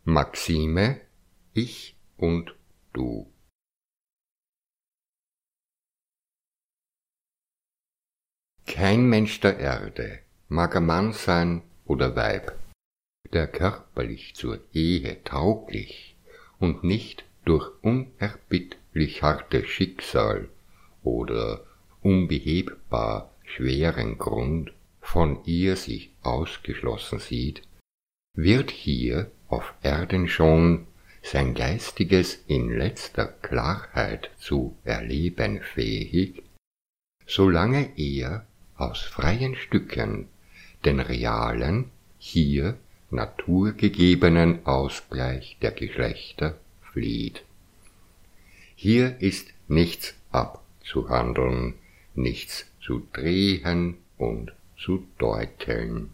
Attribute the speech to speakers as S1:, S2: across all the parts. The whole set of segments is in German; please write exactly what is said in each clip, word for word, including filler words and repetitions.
S1: Maxime Ich und Du. Kein Mensch der Erde, mag er Mann sein oder Weib, der körperlich zur Ehe tauglich und nicht durch unerbittlich hartes Schicksal oder unbehebbar schweren Grund von ihr sich ausgeschlossen sieht, wird hier auf Erden schon sein Geistiges in letzter Klarheit zu erleben fähig, solange er aus freien Stücken den realen, hier naturgegebenen Ausgleich der Geschlechter flieht. Hier ist nichts abzuhandeln, nichts zu drehen und zu deuteln.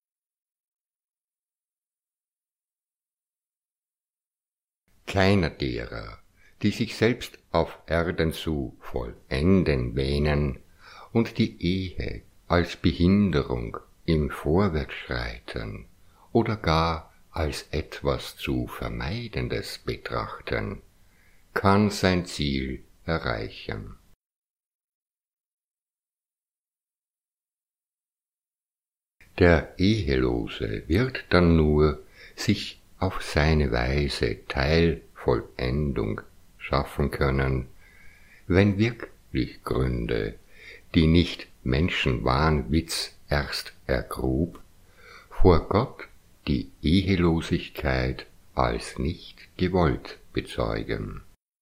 S1: Keiner derer, die sich selbst auf Erden zu vollenden wähnen und die Ehe als Behinderung im Vorwärtsschreiten oder gar als etwas zu Vermeidendes betrachten, kann sein Ziel erreichen. Der Ehelose wird dann nur sich auf seine Weise Teilvollendung schaffen können, wenn wirklich Gründe, die nicht Menschenwahnwitz erst ergrub, vor Gott die Ehelosigkeit als nicht gewollt bezeugen.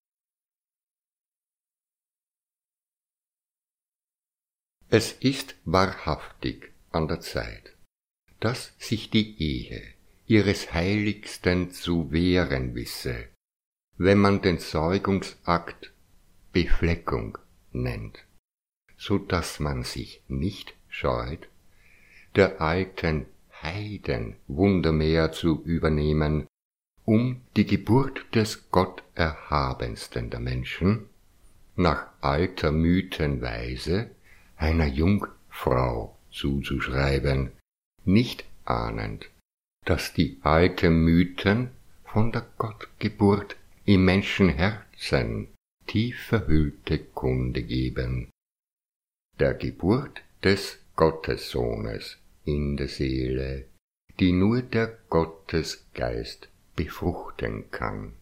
S1: Es ist wahrhaftig an der Zeit, dass sich die Ehe ihres Heiligsten zu wehren wisse, wenn man den Zeugungsakt Befleckung nennt, so dass man sich nicht scheut, der alten Heiden Wundermehr zu übernehmen, um die Geburt des Gotterhabensten der Menschen nach alter Mythenweise einer Jungfrau zuzuschreiben, nicht ahnend, dass die alten Mythen von der Gottgeburt im Menschenherzen tief verhüllte Kunde geben, der Geburt des Gottessohnes in der Seele, die nur der Gottesgeist befruchten kann.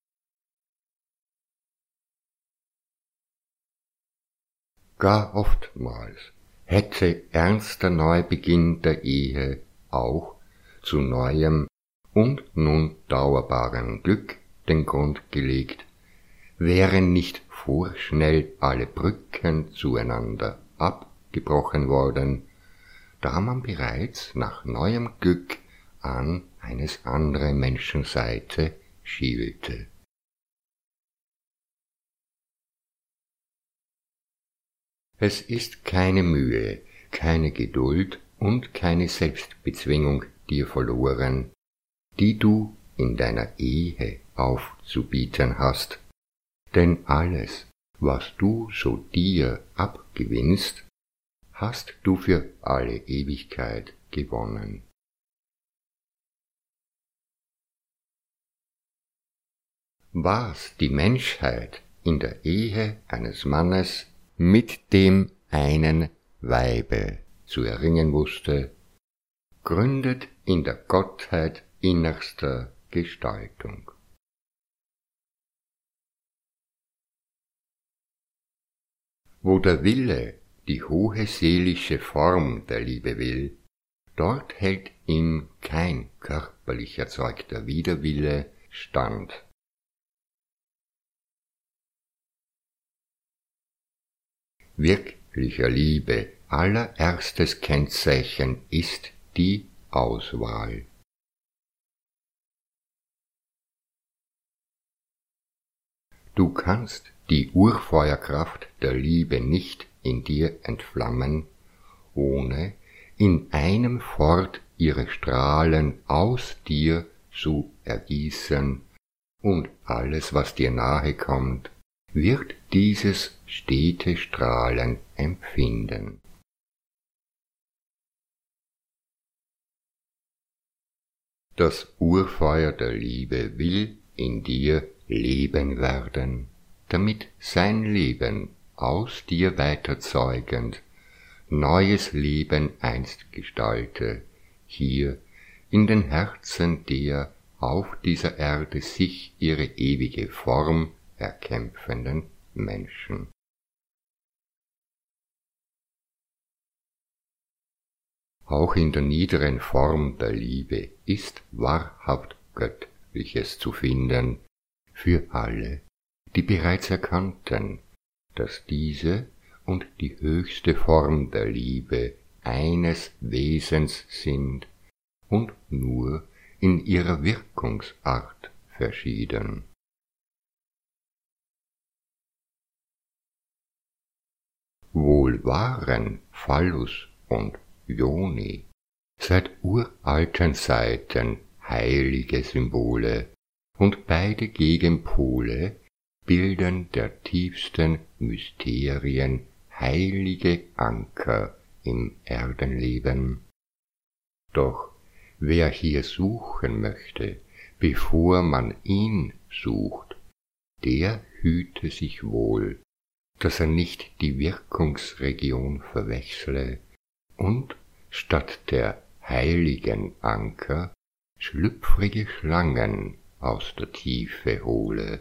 S1: Gar oftmals hätte ernster Neubeginn der Ehe auch zu neuem und nun dauerbaren Glück den Grund gelegt, wären nicht vorschnell alle Brücken zueinander abgebrochen worden, da man bereits nach neuem Glück an eines anderen Menschen Seite schielte. Es ist keine Mühe, keine Geduld und keine Selbstbezwingung dir verloren, die du in deiner Ehe aufzubieten hast, denn alles, was du so dir abgewinnst, hast du für alle Ewigkeit gewonnen. Was die Menschheit in der Ehe eines Mannes mit dem einen Weibe zu erringen wusste, gründet in der Gottheit innerster Gestaltung. Wo der Wille die hohe seelische Form der Liebe will, dort hält ihm kein körperlich erzeugter Widerwille stand. Wirklicher Liebe allererstes Kennzeichen ist die Auswahl. Du kannst die Urfeuerkraft der Liebe nicht in dir entflammen, ohne in einem fort ihre Strahlen aus dir zu ergießen, und alles, was dir nahe kommt, wird dieses stete Strahlen empfinden. Das Urfeuer der Liebe will in dir Leben werden, damit sein Leben aus dir weiterzeugend neues Leben einst gestalte, hier in den Herzen der auf dieser Erde sich ihre ewige Form erkämpfenden Menschen. Auch in der niederen Form der Liebe ist wahrhaft Göttliches zu finden, für alle, die bereits erkannten, dass diese und die höchste Form der Liebe eines Wesens sind und nur in ihrer Wirkungsart verschieden. Wohl waren Phallus und Ioni seit uralten Zeiten heilige Symbole, und beide Gegenpole bilden der tiefsten Mysterien heilige Anker im Erdenleben. Doch wer hier suchen möchte, bevor man ihn sucht, der hüte sich wohl, dass er nicht die Wirkungsregion verwechsle und statt der heiligen Anker schlüpfrige Schlangen aus der Tiefe hole.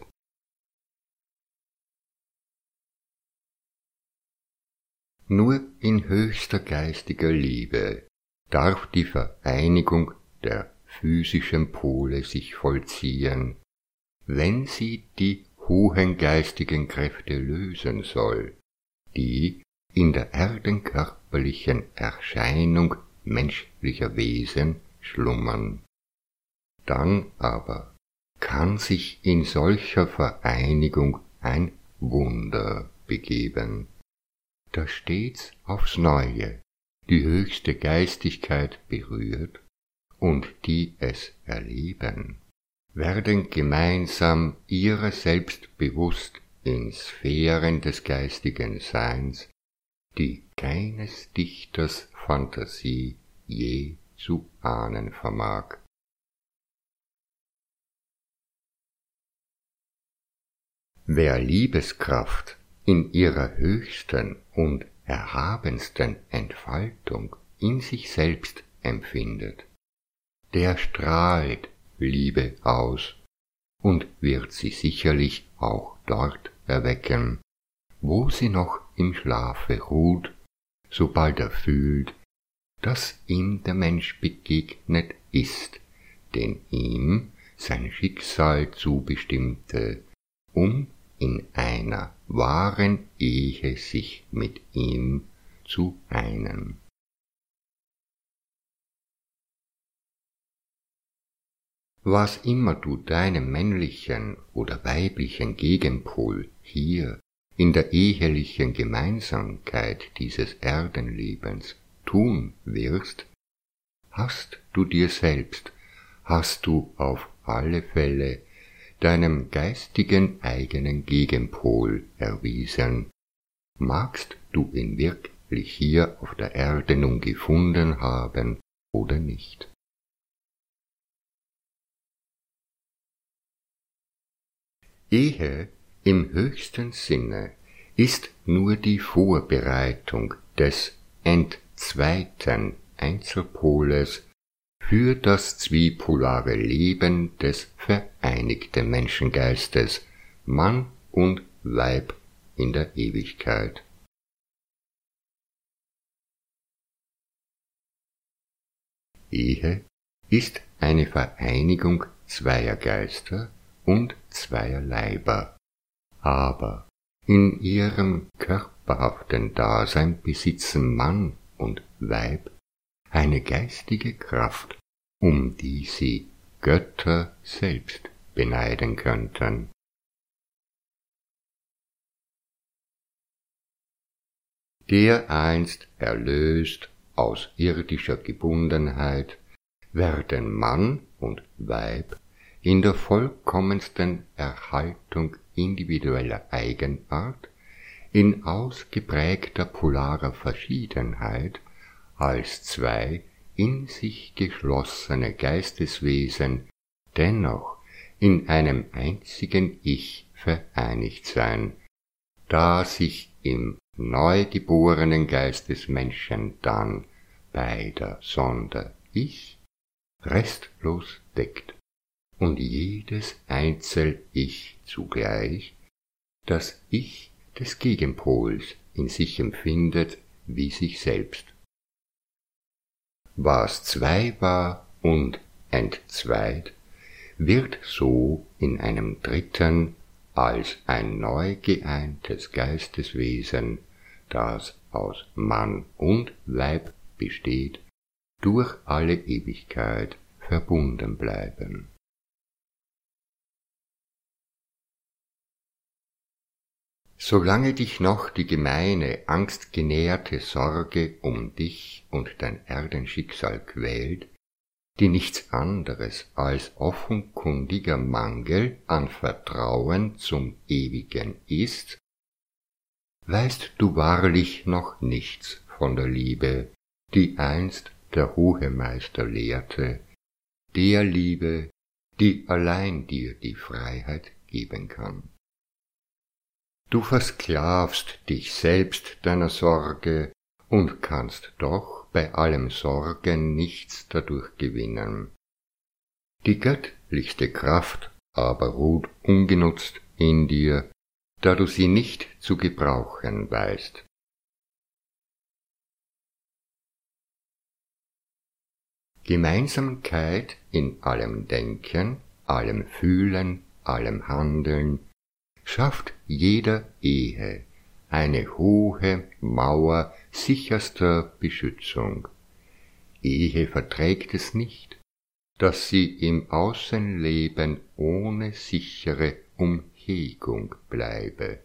S1: Nur in höchster geistiger Liebe darf die Vereinigung der physischen Pole sich vollziehen, wenn sie die hohen geistigen Kräfte lösen soll, die in der erdenkörperlichen Erscheinung menschlicher Wesen schlummern. Dann aber kann sich in solcher Vereinigung ein Wunder begeben, da stets aufs Neue die höchste Geistigkeit berührt, und die es erleben, werden gemeinsam ihrer selbst bewusst in Sphären des geistigen Seins, die keines Dichters Phantasie je zu ahnen vermag. Wer Liebeskraft in ihrer höchsten und erhabensten Entfaltung in sich selbst empfindet, der strahlt Liebe aus und wird sie sicherlich auch dort erwecken, wo sie noch im Schlafe ruht, sobald er fühlt, dass ihm der Mensch begegnet ist, den ihm sein Schicksal zubestimmte, um in einer wahren Ehe sich mit ihm zu einen. Was immer du deinem männlichen oder weiblichen Gegenpol hier in der ehelichen Gemeinsamkeit dieses Erdenlebens tun wirst, hast du dir selbst, hast du auf alle Fälle deinem geistigen eigenen Gegenpol erwiesen. Magst du ihn wirklich hier auf der Erde nun gefunden haben oder nicht? Ehe im höchsten Sinne ist nur die Vorbereitung des entzweiten Einzelpoles für das zwipolare Leben des vereinigten Menschengeistes, Mann und Weib in der Ewigkeit. Ehe ist eine Vereinigung zweier Geister und zweier Leiber, aber in ihrem körperhaften Dasein besitzen Mann und Weib eine geistige Kraft, um die sie Götter selbst beneiden könnten. Der einst erlöst aus irdischer Gebundenheit, werden Mann und Weib in der vollkommensten Erhaltung individueller Eigenart, in ausgeprägter polarer Verschiedenheit, als zwei in sich geschlossene Geisteswesen dennoch in einem einzigen Ich vereinigt sein, da sich im neugeborenen Geist des Menschen dann beider Sonder-Ich restlos deckt und jedes Einzel-Ich zugleich das Ich des Gegenpols in sich empfindet wie sich selbst. Was zwei war und entzweit, wird so in einem dritten als ein neu geeintes Geisteswesen, das aus Mann und Weib besteht, durch alle Ewigkeit verbunden bleiben. Solange dich noch die gemeine, angstgenährte Sorge um dich und dein Erdenschicksal quält, die nichts anderes als offenkundiger Mangel an Vertrauen zum Ewigen ist, weißt du wahrlich noch nichts von der Liebe, die einst der hohe Meister lehrte, der Liebe, die allein dir die Freiheit geben kann. Du versklavst dich selbst deiner Sorge und kannst doch bei allem Sorgen nichts dadurch gewinnen. Die göttlichste Kraft aber ruht ungenutzt in dir, da du sie nicht zu gebrauchen weißt. Gemeinsamkeit in allem Denken, allem Fühlen, allem Handeln schafft jeder Ehe eine hohe Mauer sicherster Beschützung. Ehe verträgt es nicht, dass sie im Außenleben ohne sichere Umhegung bleibe.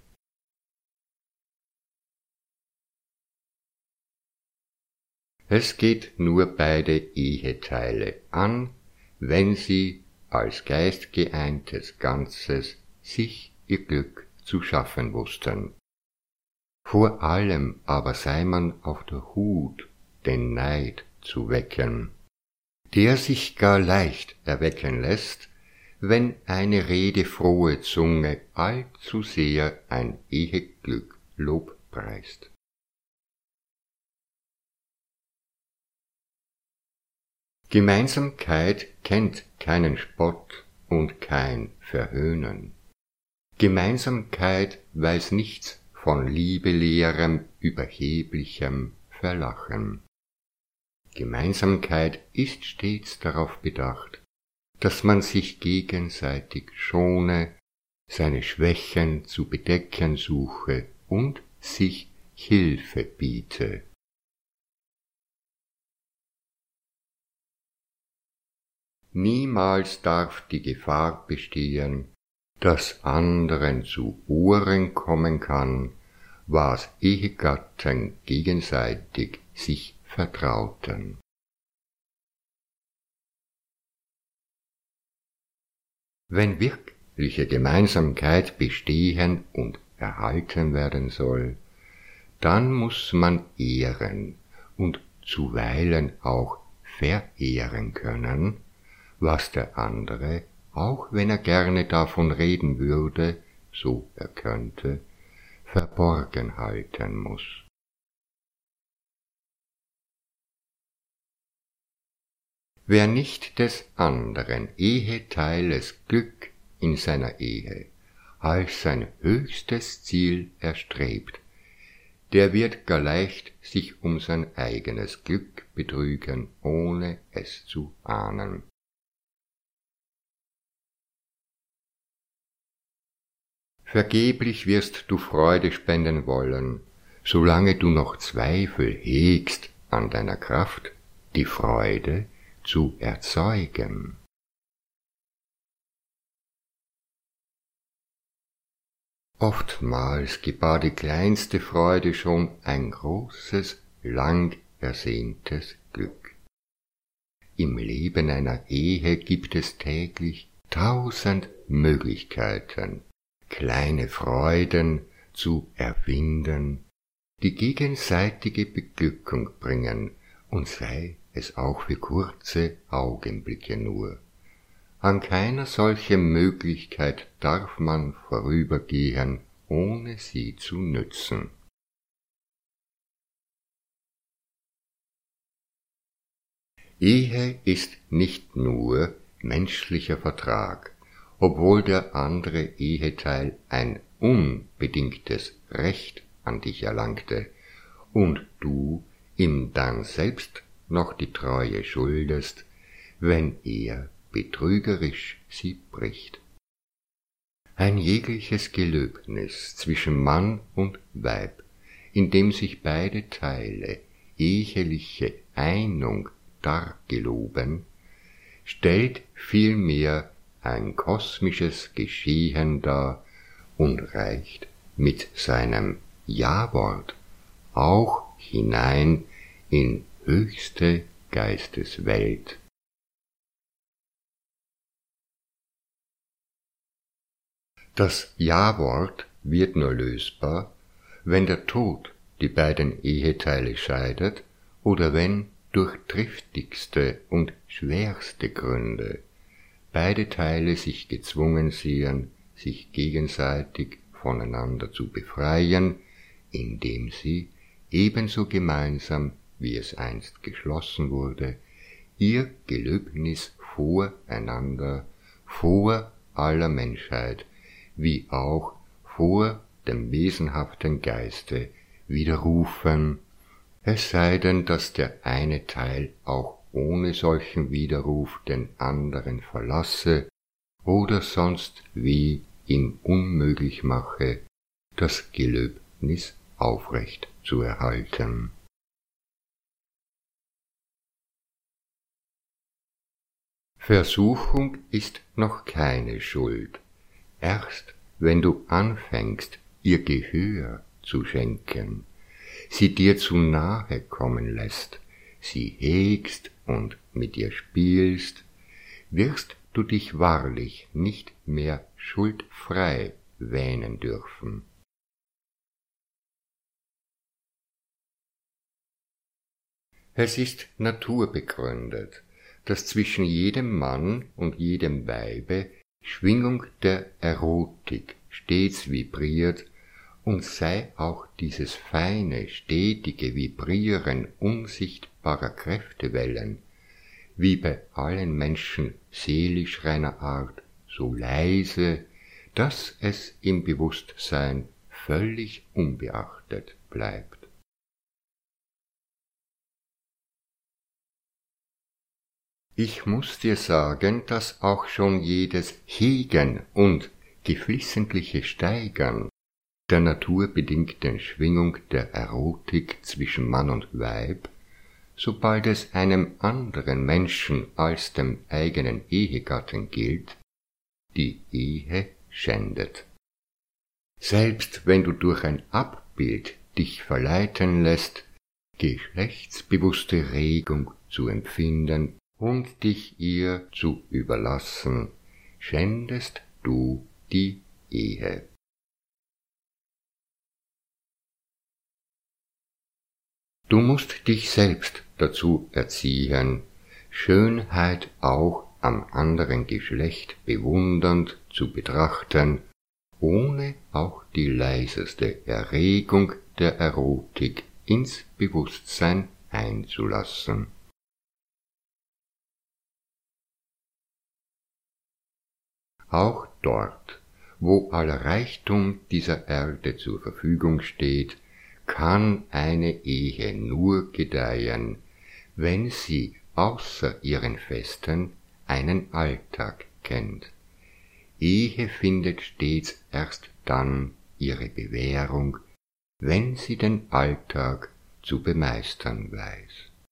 S1: Es geht nur beide Eheteile an, wenn sie als geistgeeintes Ganzes sich ihr Glück zu schaffen wussten. Vor allem aber sei man auf der Hut, den Neid zu wecken, der sich gar leicht erwecken lässt, wenn eine redefrohe Zunge allzu sehr ein Eheglück lobpreist. Gemeinsamkeit kennt keinen Spott und kein Verhöhnen. Gemeinsamkeit weiß nichts von liebeleerem, überheblichem Verlachen. Gemeinsamkeit ist stets darauf bedacht, dass man sich gegenseitig schone, seine Schwächen zu bedecken suche und sich Hilfe biete. Niemals darf die Gefahr bestehen, dass anderen zu Ohren kommen kann, was Ehegatten gegenseitig sich vertrauten. Wenn wirkliche Gemeinsamkeit bestehen und erhalten werden soll, dann muss man ehren und zuweilen auch verehren können, was der andere, auch wenn er gerne davon reden würde, so er könnte, verborgen halten muss. Wer nicht des anderen Eheteiles Glück in seiner Ehe als sein höchstes Ziel erstrebt, der wird gar leicht sich um sein eigenes Glück betrügen, ohne es zu ahnen. Vergeblich wirst du Freude spenden wollen, solange du noch Zweifel hegst an deiner Kraft, die Freude zu erzeugen. Oftmals gebar die kleinste Freude schon ein großes, lang ersehntes Glück. Im Leben einer Ehe gibt es täglich tausend Möglichkeiten, kleine Freuden zu erfinden, die gegenseitige Beglückung bringen, und sei es auch für kurze Augenblicke nur. An keiner solchen Möglichkeit darf man vorübergehen, ohne sie zu nützen. Ehe ist nicht nur menschlicher Vertrag, obwohl der andere Eheteil ein unbedingtes Recht an dich erlangte und du ihm dann selbst noch die Treue schuldest, wenn er betrügerisch sie bricht. Ein jegliches Gelöbnis zwischen Mann und Weib, in dem sich beide Teile eheliche Einung dargeloben, stellt vielmehr ein kosmisches Geschehen dar und reicht mit seinem Ja-Wort auch hinein in höchste Geisteswelt. Das Ja-Wort wird nur lösbar, wenn der Tod die beiden Eheteile scheidet oder wenn durch triftigste und schwerste Gründe beide Teile sich gezwungen sehen, sich gegenseitig voneinander zu befreien, indem sie, ebenso gemeinsam wie es einst geschlossen wurde, ihr Gelöbnis voreinander, vor aller Menschheit, wie auch vor dem wesenhaften Geiste widerrufen, es sei denn, dass der eine Teil auch ohne solchen Widerruf den anderen verlasse oder sonst wie ihm unmöglich mache, das Gelöbnis aufrecht zu erhalten. Versuchung ist noch keine Schuld. Erst wenn du anfängst, ihr Gehör zu schenken, sie dir zu nahe kommen lässt, sie hegst und mit ihr spielst, wirst du dich wahrlich nicht mehr schuldfrei wähnen dürfen. Es ist naturbegründet, dass zwischen jedem Mann und jedem Weibe Schwingung der Erotik stets vibriert, und sei auch dieses feine, stetige Vibrieren unsichtbarer Kräftewellen, wie bei allen Menschen seelisch reiner Art, so leise, dass es im Bewusstsein völlig unbeachtet bleibt. Ich muß dir sagen, dass auch schon jedes Hegen und geflissentliche Steigern der naturbedingten Schwingung der Erotik zwischen Mann und Weib, sobald es einem anderen Menschen als dem eigenen Ehegatten gilt, die Ehe schändet. Selbst wenn du durch ein Abbild dich verleiten lässt, geschlechtsbewusste Regung zu empfinden und dich ihr zu überlassen, schändest du die Ehe. Du musst dich selbst dazu erziehen, Schönheit auch am anderen Geschlecht bewundernd zu betrachten, ohne auch die leiseste Erregung der Erotik ins Bewusstsein einzulassen. Auch dort, wo aller Reichtum dieser Erde zur Verfügung steht, kann eine Ehe nur gedeihen, wenn sie außer ihren Festen einen Alltag kennt. Ehe findet stets erst dann ihre Bewährung, wenn sie den Alltag zu bemeistern weiß.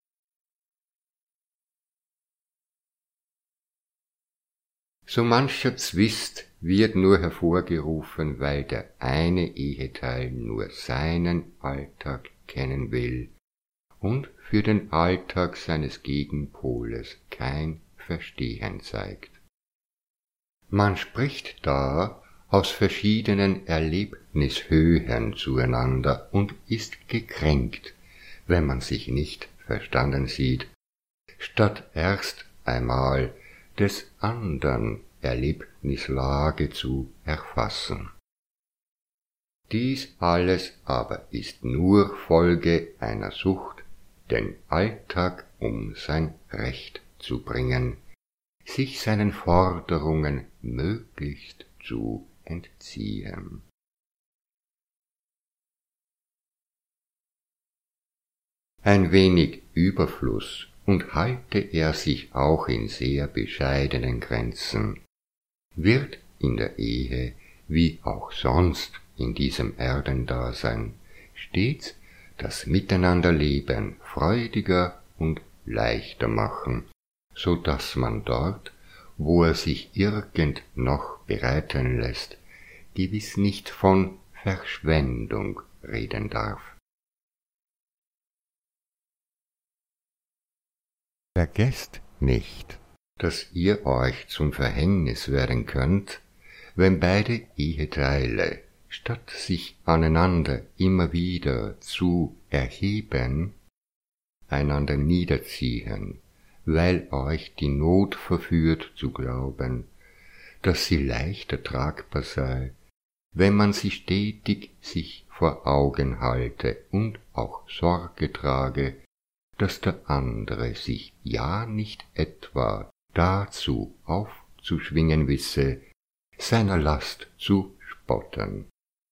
S1: So mancher Zwist wird nur hervorgerufen, weil der eine Eheteil nur seinen Alltag kennen will und für den Alltag seines Gegenpoles kein Verstehen zeigt. Man spricht da aus verschiedenen Erlebnishöhen zueinander und ist gekränkt, wenn man sich nicht verstanden sieht statt erst einmal des andern Erlebnislage zu erfassen. Dies alles aber ist nur Folge einer Sucht, den Alltag um sein Recht zu bringen, sich seinen Forderungen möglichst zu entziehen. Ein wenig Überfluss und halte er sich auch in sehr bescheidenen Grenzen, wird in der Ehe, wie auch sonst in diesem Erdendasein, stets das Miteinanderleben freudiger und leichter machen, so dass man dort, wo er sich irgend noch bereiten lässt, gewiss nicht von Verschwendung reden darf. Vergesst nicht, dass ihr euch zum Verhängnis werden könnt, wenn beide Eheteile, statt sich aneinander immer wieder zu erheben, einander niederziehen, weil euch die Not verführt zu glauben, dass sie leichter tragbar sei, wenn man sie stetig sich vor Augen halte und auch Sorge trage, dass der andere sich ja nicht etwa dazu aufzuschwingen wisse, seiner Last zu spotten.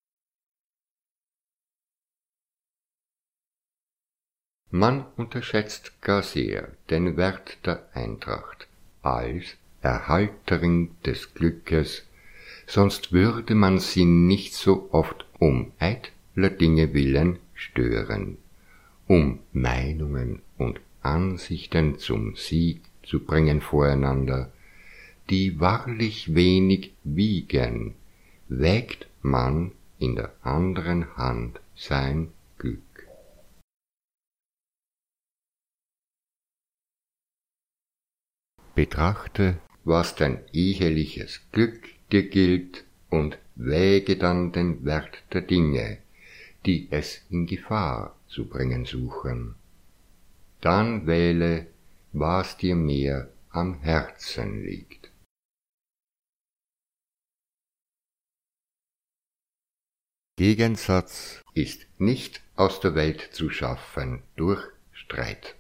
S1: Man unterschätzt gar sehr den Wert der Eintracht als Erhalterin des Glückes, sonst würde man sie nicht so oft um eitler Dinge willen stören, um Meinungen und Ansichten zum Sieg zu bringen voreinander, die wahrlich wenig wiegen, wägt man in der anderen Hand sein Glück. Betrachte, was dein eheliches Glück dir gilt, und wäge dann den Wert der Dinge, die es in Gefahr zu bringen suchen. Dann wähle, was dir mehr am Herzen liegt. Gegensatz ist nicht aus der Welt zu schaffen durch Streit.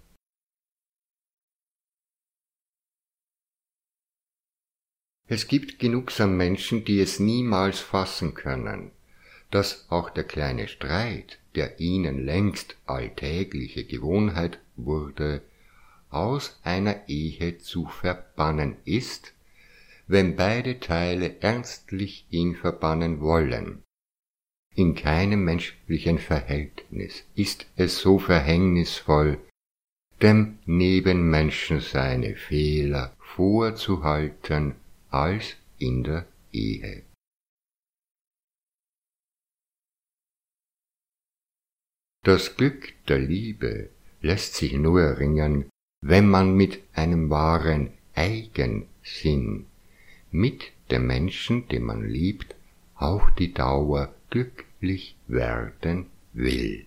S1: Es gibt genugsam Menschen, die es niemals fassen können, dass auch der kleine Streit, der ihnen längst alltägliche Gewohnheit wurde, aus einer Ehe zu verbannen ist, wenn beide Teile ernstlich ihn verbannen wollen. In keinem menschlichen Verhältnis ist es so verhängnisvoll, dem Nebenmenschen seine Fehler vorzuhalten, als in der Ehe. Das Glück der Liebe lässt sich nur erringen, wenn man mit einem wahren Eigensinn mit dem Menschen, den man liebt, auf die Dauer glücklich werden will.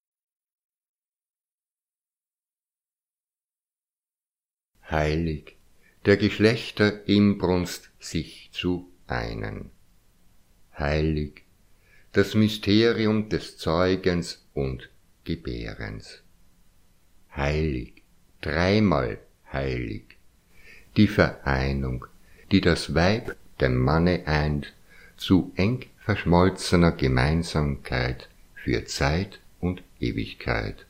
S1: Heilig, der Geschlechter Inbrunst sich zu einen. Heilig, das Mysterium des Zeugens und Gebärens. Heilig, dreimal heilig, die Vereinung, die das Weib dem Manne eint, zu eng verschmolzener Gemeinsamkeit für Zeit und Ewigkeit.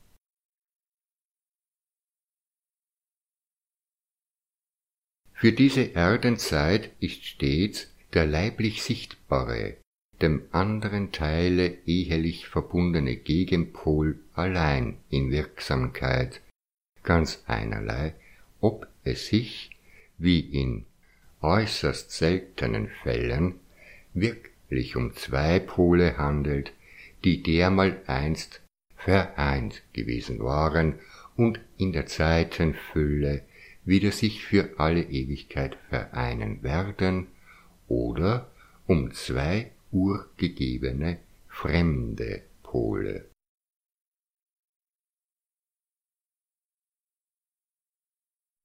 S1: Für diese Erdenzeit ist stets der leiblich Sichtbare, dem anderen Teile ehelich verbundene Gegenpol allein in Wirksamkeit, ganz einerlei, ob es sich, wie in äußerst seltenen Fällen, wirklich um zwei Pole handelt, die dermaleinst vereint gewesen waren und in der Zeitenfülle wieder sich für alle Ewigkeit vereinen werden, oder um zwei urgegebene fremde Pole.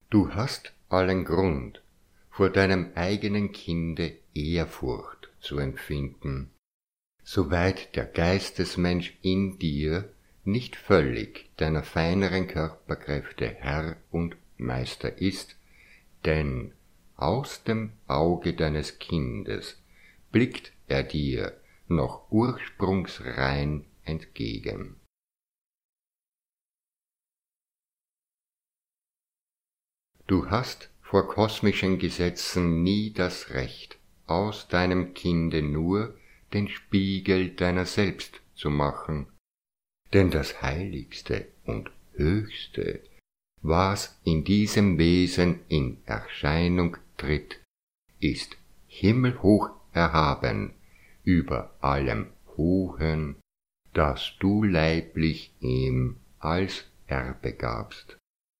S1: Du hast allen Grund, vor deinem eigenen Kinde Ehrfurcht zu empfinden, soweit der Geistesmensch in dir nicht völlig deiner feineren Körperkräfte Herr und Meister ist, denn aus dem Auge deines Kindes blickt er dir noch ursprungsrein entgegen. Du hast vor kosmischen Gesetzen nie das Recht, aus deinem Kinde nur den Spiegel deiner selbst zu machen, denn das Heiligste und Höchste, was in diesem Wesen in Erscheinung tritt, ist himmelhoch erhaben über allem Hohen, das du leiblich ihm als Erbe gabst.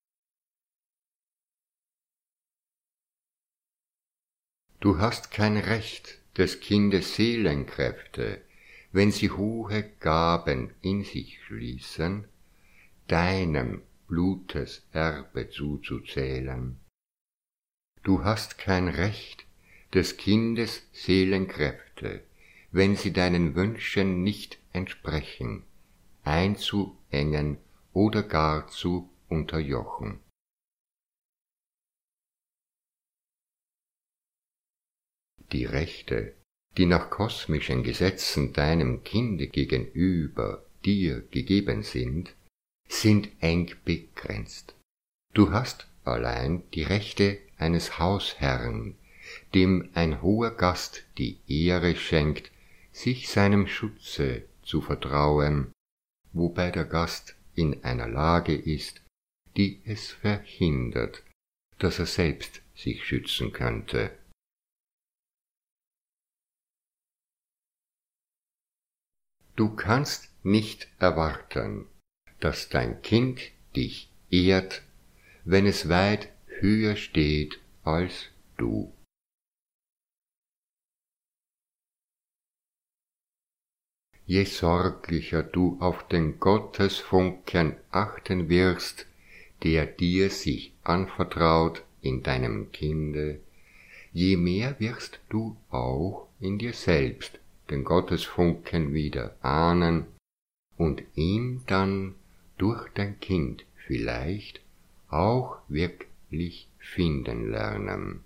S1: Du hast kein Recht, des Kindes Seelenkräfte, wenn sie hohe Gaben in sich schließen, deinem Blutes Erbe zuzuzählen. Du hast kein Recht, des Kindes Seelenkräfte, wenn sie deinen Wünschen nicht entsprechen, einzuengen oder gar zu unterjochen. Die Rechte, die nach kosmischen Gesetzen deinem Kinde gegenüber dir gegeben sind, sind eng begrenzt. Du hast allein die Rechte eines Hausherrn, dem ein hoher Gast die Ehre schenkt, sich seinem Schutze zu vertrauen, wobei der Gast in einer Lage ist, die es verhindert, dass er selbst sich schützen könnte. Du kannst nicht erwarten, dass dein Kind dich ehrt, wenn es weit höher steht als du. Je sorglicher du auf den Gottesfunken achten wirst, der dir sich anvertraut in deinem Kinde, je mehr wirst du auch in dir selbst den Gottesfunken wieder ahnen und ihn dann durch dein Kind vielleicht auch wirklich finden lernen.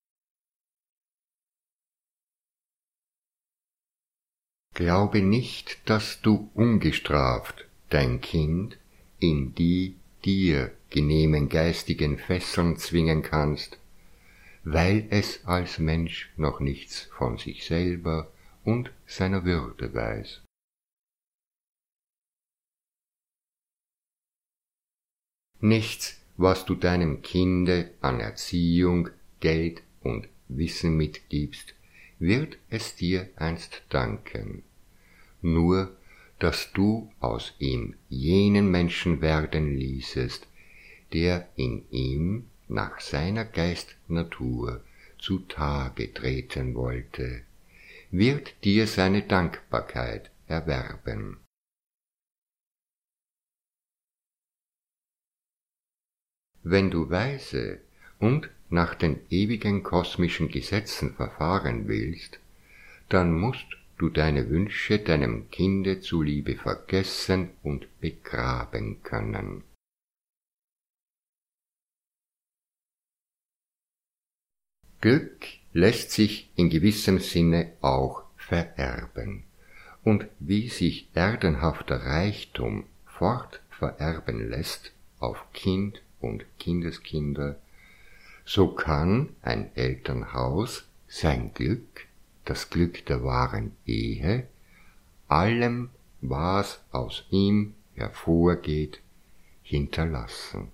S1: Glaube nicht, dass du ungestraft dein Kind in die dir genehmen geistigen Fesseln zwingen kannst, weil es als Mensch noch nichts von sich selber und seiner Würde weiß. Nichts, was du deinem Kinde an Erziehung, Geld und Wissen mitgibst, wird es dir einst danken. Nur, dass du aus ihm jenen Menschen werden ließest, der in ihm nach seiner Geistnatur zutage treten wollte, wird dir seine Dankbarkeit erwerben. Wenn du weise und nach den ewigen kosmischen Gesetzen verfahren willst, dann musst du deine Wünsche deinem Kinde zuliebe vergessen und begraben können. Glück lässt sich in gewissem Sinne auch vererben, und wie sich erdenhafter Reichtum fortvererben lässt auf Kind und Kindeskinder, so kann ein Elternhaus sein Glück, das Glück der wahren Ehe, allem, was aus ihm hervorgeht, hinterlassen.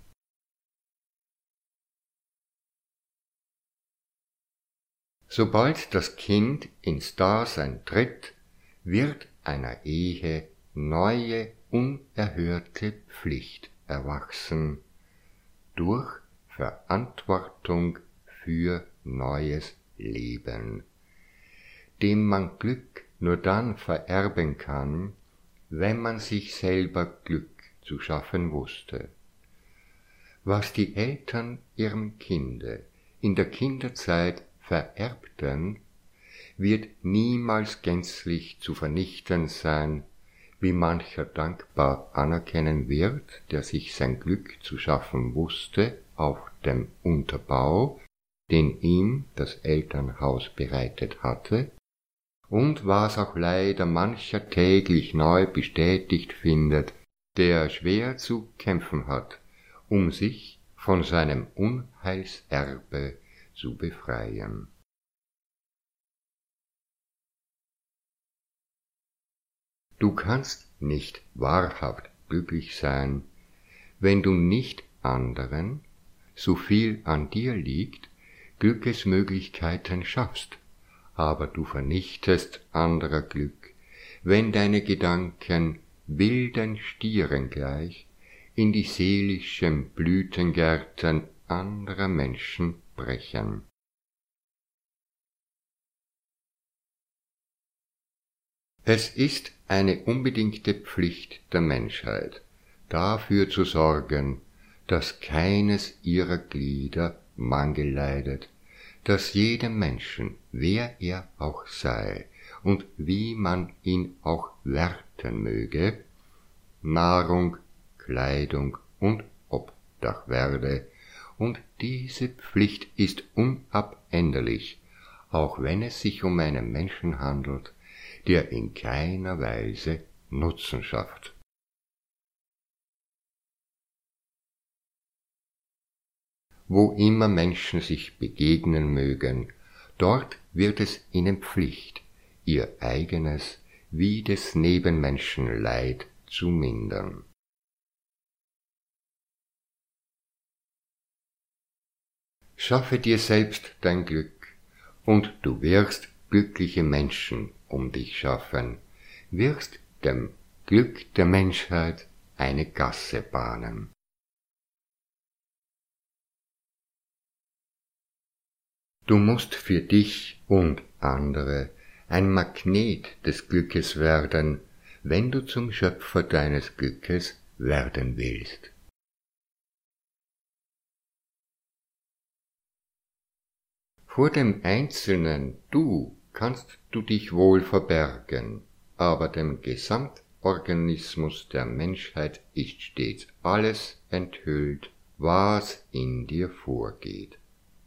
S1: Sobald das Kind ins Dasein tritt, wird einer Ehe neue, unerhörte Pflicht erwachsen, durch Verantwortung für neues Leben, dem man Glück nur dann vererben kann, wenn man sich selber Glück zu schaffen wusste. Was die Eltern ihrem Kinde in der Kinderzeit vererbten, wird niemals gänzlich zu vernichten sein, wie mancher dankbar anerkennen wird, der sich sein Glück zu schaffen wusste auf dem Unterbau, den ihm das Elternhaus bereitet hatte, und was auch leider mancher täglich neu bestätigt findet, der schwer zu kämpfen hat, um sich von seinem Unheilserbe zu befreien. Du kannst nicht wahrhaft glücklich sein, wenn du nicht anderen, so viel an dir liegt, Glückesmöglichkeiten schaffst, aber du vernichtest anderer Glück, wenn deine Gedanken wilden Stieren gleich in die seelischen Blütengärten anderer Menschen brechen. Es ist eine unbedingte Pflicht der Menschheit, dafür zu sorgen, dass keines ihrer Glieder Mangel leidet, dass jedem Menschen, wer er auch sei und wie man ihn auch werten möge, Nahrung, Kleidung und Obdach werde, und diese Pflicht ist unabänderlich, auch wenn es sich um einen Menschen handelt, der in keiner Weise Nutzen schafft. Wo immer Menschen sich begegnen mögen, dort wird es ihnen Pflicht, ihr eigenes wie des Nebenmenschen Leid zu mindern. Schaffe dir selbst dein Glück, und du wirst glückliche Menschen um dich schaffen, wirst dem Glück der Menschheit eine Gasse bahnen. Du musst für dich und andere ein Magnet des Glückes werden, wenn du zum Schöpfer deines Glückes werden willst. Vor dem einzelnen Du kannst du dich wohl verbergen, aber dem Gesamtorganismus der Menschheit ist stets alles enthüllt, was in dir vorgeht.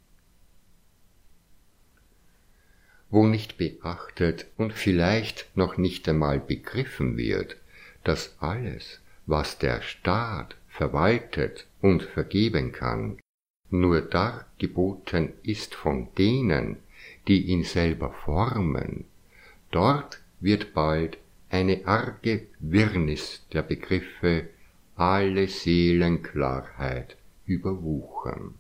S1: Wo nicht beachtet und vielleicht noch nicht einmal begriffen wird, dass alles, was der Staat verwaltet und vergeben kann, nur dargeboten ist von denen, die ihn selber formen, dort wird bald eine arge Wirrnis der Begriffe alle Seelenklarheit überwuchern.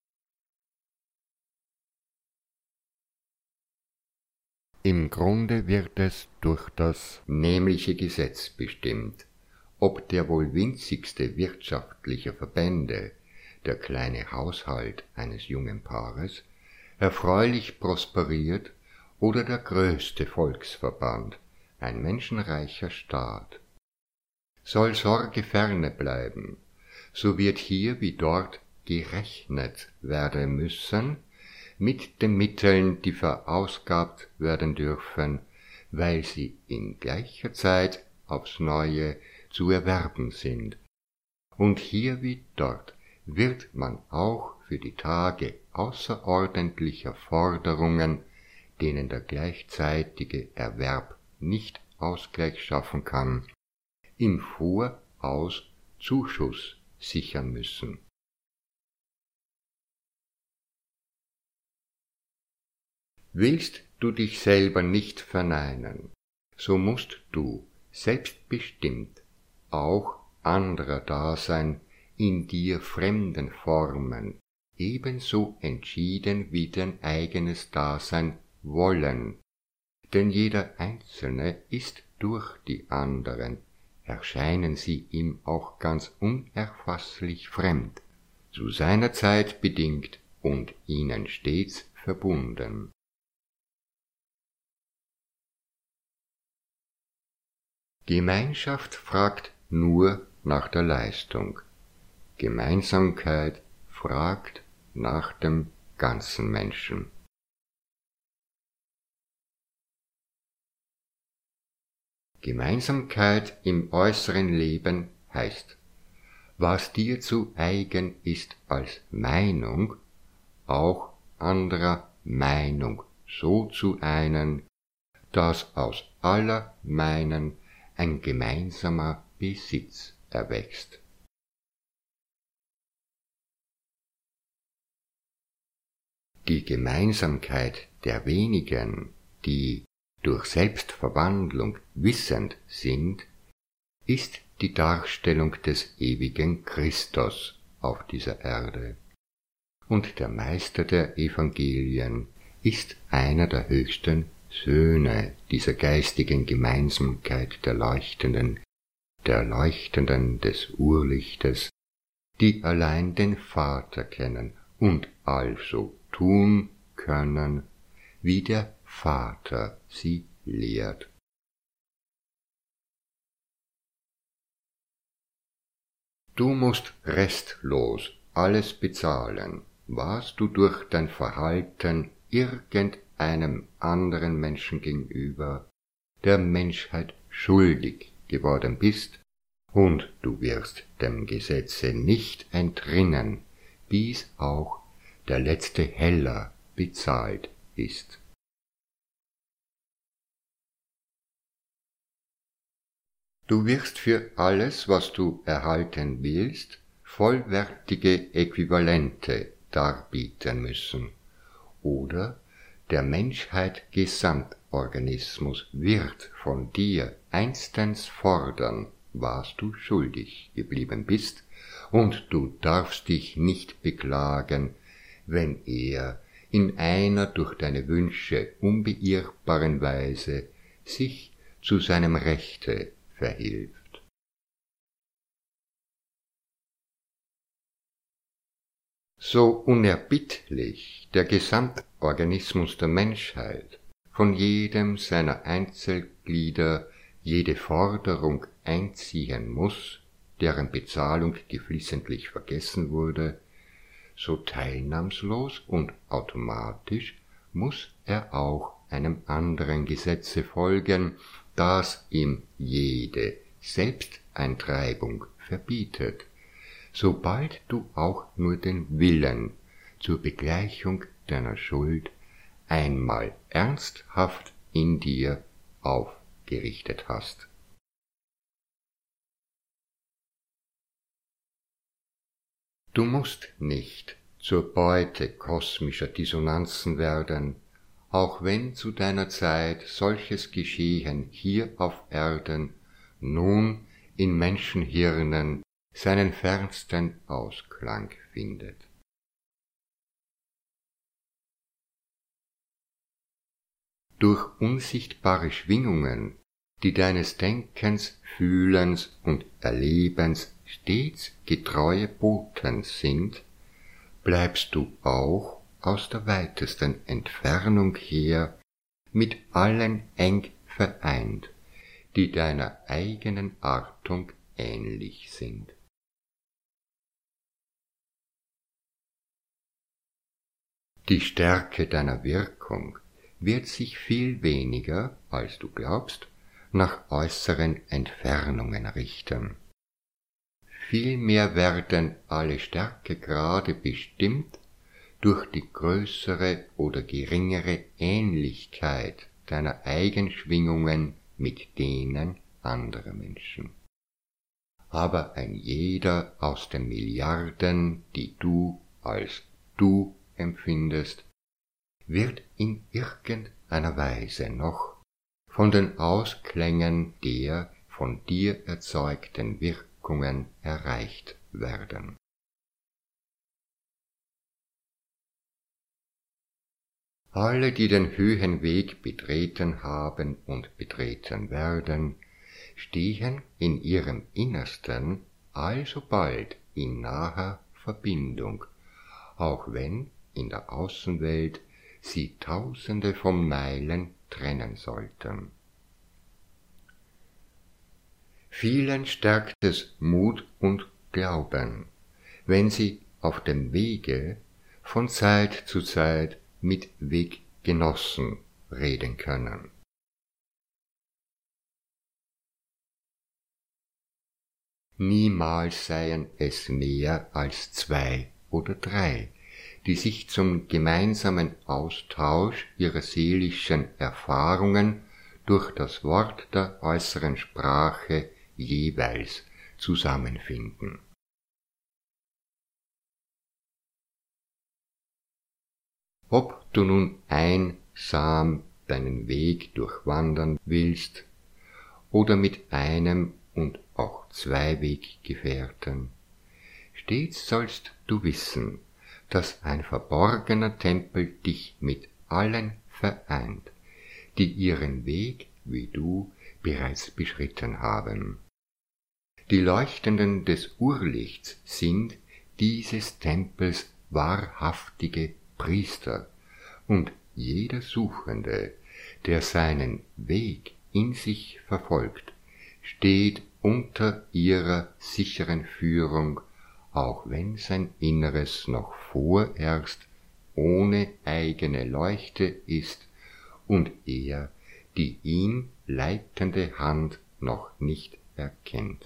S1: Im Grunde wird es durch das nämliche Gesetz bestimmt, ob der wohl winzigste wirtschaftlicher Verbände, der kleine Haushalt eines jungen Paares, erfreulich prosperiert oder der größte Volksverband, ein menschenreicher Staat. Soll Sorge ferne bleiben, so wird hier wie dort gerechnet werden müssen mit den Mitteln, die verausgabt werden dürfen, weil sie in gleicher Zeit aufs Neue zu erwerben sind. Und hier wie dort wird man auch für die Tage außerordentlicher Forderungen, denen der gleichzeitige Erwerb nicht Ausgleich schaffen kann, im Voraus Zuschuss sichern müssen. Willst du dich selber nicht verneinen, so musst du selbstbestimmt auch anderer Dasein in dir fremden Formen ebenso entschieden wie dein eigenes Dasein wollen, denn jeder Einzelne ist durch die anderen, erscheinen sie ihm auch ganz unerfasslich fremd, zu seiner Zeit bedingt und ihnen stets verbunden. Gemeinschaft fragt nur nach der Leistung, Gemeinsamkeit fragt nach dem ganzen Menschen. Gemeinsamkeit im äußeren Leben heißt, was dir zu eigen ist als Meinung, auch anderer Meinung so zu einen, dass aus aller Meinen ein gemeinsamer Besitz erwächst. Die Gemeinsamkeit der wenigen, die durch Selbstverwandlung wissend sind, ist die Darstellung des ewigen Christus auf dieser Erde. Und der Meister der Evangelien ist einer der höchsten Söhne dieser geistigen Gemeinsamkeit der Leuchtenden, der Leuchtenden des Urlichtes, die allein den Vater kennen und also tun können, wie der Vater sie lehrt. Du musst restlos alles bezahlen, was du durch dein Verhalten irgendeinem anderen Menschen gegenüber der Menschheit schuldig geworden bist, und du wirst dem Gesetze nicht entrinnen, bis auch der letzte Heller bezahlt ist. Du wirst für alles, was du erhalten willst, vollwertige Äquivalente darbieten müssen, oder der Menschheit Gesamtorganismus wird von dir einstens fordern, was du schuldig geblieben bist, und du darfst dich nicht beklagen, wenn er in einer durch deine Wünsche unbeirrbaren Weise sich zu seinem Rechte verhilft. So unerbittlich der Gesamtorganismus der Menschheit von jedem seiner Einzelglieder jede Forderung einziehen muss, deren Bezahlung geflissentlich vergessen wurde, so teilnahmslos und automatisch muss er auch einem anderen Gesetze folgen, das ihm jede Selbsteintreibung verbietet, sobald du auch nur den Willen zur Begleichung deiner Schuld einmal ernsthaft in dir aufgerichtet hast. Du musst nicht zur Beute kosmischer Dissonanzen werden, auch wenn zu deiner Zeit solches Geschehen hier auf Erden nun in Menschenhirnen seinen fernsten Ausklang findet. Durch unsichtbare Schwingungen, die deines Denkens, Fühlens und Erlebens stets getreue Boten sind, bleibst du auch aus der weitesten Entfernung her mit allen eng vereint, die deiner eigenen Artung ähnlich sind. Die Stärke deiner Wirkung wird sich viel weniger, als du glaubst, nach äußeren Entfernungen richten. Vielmehr werden alle Stärkegrade bestimmt durch die größere oder geringere Ähnlichkeit deiner Eigenschwingungen mit denen anderer Menschen. Aber ein jeder aus den Milliarden, die du als du empfindest, wird in irgendeiner Weise noch von den Ausklängen der von dir erzeugten Wirkungen erreicht werden. Alle, die den Höhenweg betreten haben und betreten werden, stehen in ihrem Innersten alsobald in naher Verbindung, auch wenn in der Außenwelt sie Tausende von Meilen trennen sollten. Vielen stärkt es Mut und Glauben, wenn sie auf dem Wege von Zeit zu Zeit mit Weggenossen reden können. Niemals seien es mehr als zwei oder drei, die sich zum gemeinsamen Austausch ihrer seelischen Erfahrungen durch das Wort der äußeren Sprache jeweils zusammenfinden. Ob du nun einsam deinen Weg durchwandern willst oder mit einem und auch zwei Weggefährten, stets sollst du wissen, dass ein verborgener Tempel dich mit allen vereint, die ihren Weg, wie du, bereits beschritten haben. Die Leuchtenden des Urlichts sind dieses Tempels wahrhaftige Priester, und jeder Suchende, der seinen Weg in sich verfolgt, steht unter ihrer sicheren Führung, auch wenn sein Inneres noch vorerst ohne eigene Leuchte ist und er die ihn leitende Hand noch nicht erkennt.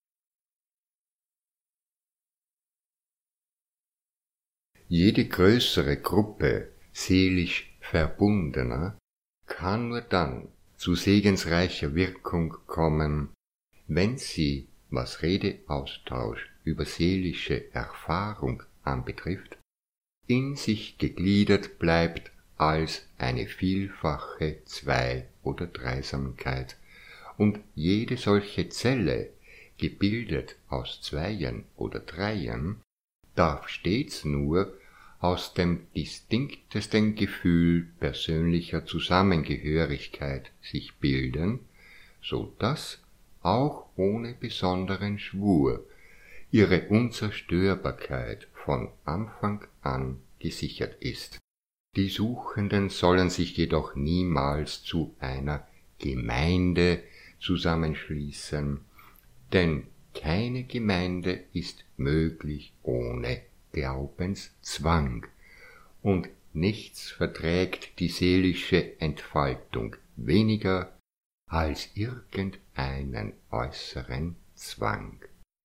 S1: Jede größere Gruppe seelisch Verbundener kann nur dann zu segensreicher Wirkung kommen, wenn sie, was Redeaustausch über seelische Erfahrung anbetrifft, in sich gegliedert bleibt als eine vielfache Zwei- oder Dreisamkeit, und jede solche Zelle, gebildet aus Zweien oder Dreien, darf stets nur aus dem distinktesten Gefühl persönlicher Zusammengehörigkeit sich bilden, so dass, auch ohne besonderen Schwur, ihre Unzerstörbarkeit von Anfang an gesichert ist. Die Suchenden sollen sich jedoch niemals zu einer Gemeinde zusammenschließen, denn keine Gemeinde ist möglich ohne Glaubenszwang, und nichts verträgt die seelische Entfaltung weniger als irgendeinen äußeren Zwang.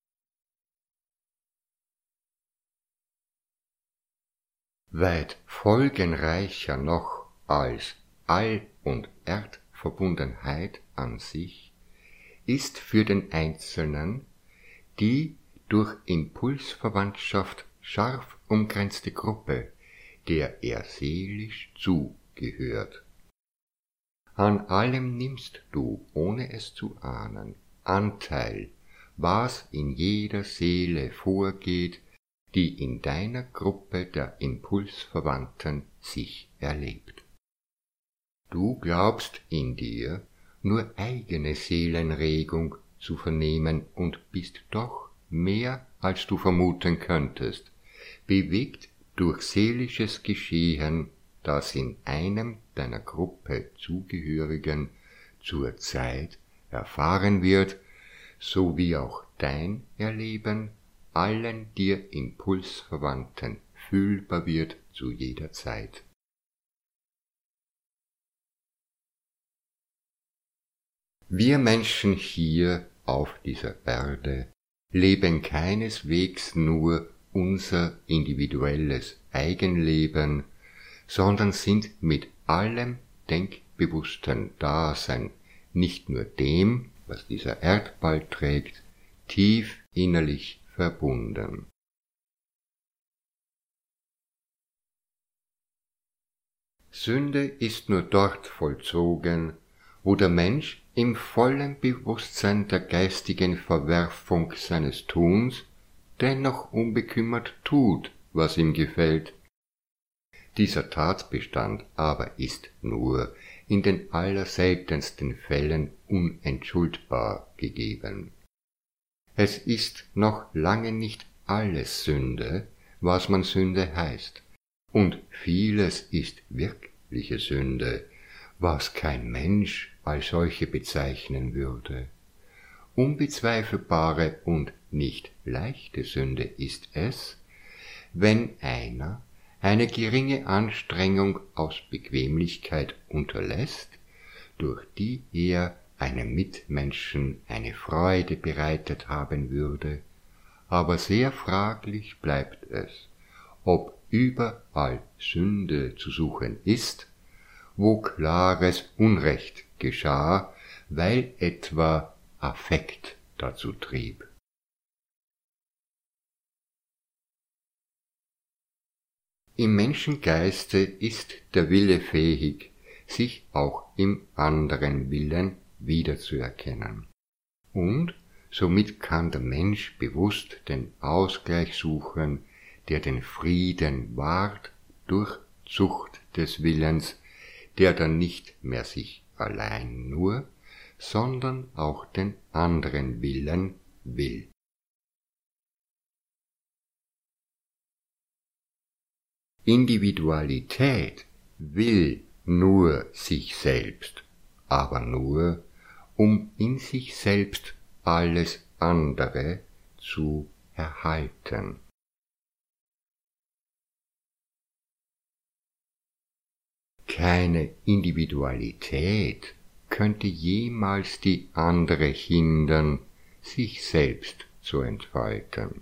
S1: Weit folgenreicher noch als All- und Erdverbundenheit an sich ist für den Einzelnen die durch Impulsverwandtschaft scharf umgrenzte Gruppe, der er seelisch zugehört. An allem nimmst du, ohne es zu ahnen, Anteil, was in jeder Seele vorgeht, die in deiner Gruppe der Impulsverwandten sich erlebt. Du glaubst in dir nur eigene Seelenregung zu vernehmen und bist doch mehr, als du vermuten könntest, bewegt durch seelisches Geschehen, das in einem deiner Gruppe Zugehörigen zur Zeit erfahren wird, so wie auch dein Erleben allen dir Impulsverwandten fühlbar wird zu jeder Zeit. Wir Menschen hier auf dieser Erde leben keineswegs nur unser individuelles Eigenleben, sondern sind mit allem denkbewussten Dasein, nicht nur dem, was dieser Erdball trägt, tief innerlich verbunden. Sünde ist nur dort vollzogen, wo der Mensch im vollen Bewusstsein der geistigen Verwerfung seines Tuns dennoch unbekümmert tut, was ihm gefällt. Dieser Tatbestand aber ist nur in den allerseltensten Fällen unentschuldbar gegeben. Es ist noch lange nicht alles Sünde, was man Sünde heißt, und vieles ist wirkliche Sünde, was kein Mensch als solche bezeichnen würde. Unbezweifelbare und nicht leichte Sünde ist es, wenn einer eine geringe Anstrengung aus Bequemlichkeit unterlässt, durch die er einem Mitmenschen eine Freude bereitet haben würde, aber sehr fraglich bleibt es, ob überall Sünde zu suchen ist, wo klares Unrecht geschah, weil etwa Affekt dazu trieb. Im Menschengeiste ist der Wille fähig, sich auch im anderen Willen wiederzuerkennen. Und somit kann der Mensch bewusst den Ausgleich suchen, der den Frieden wahrt durch Zucht des Willens, der dann nicht mehr sich allein nur, sondern auch den anderen Willen will. Individualität will nur sich selbst, aber nur, um in sich selbst alles andere zu erhalten. Keine Individualität könnte jemals die andere hindern, sich selbst zu entfalten.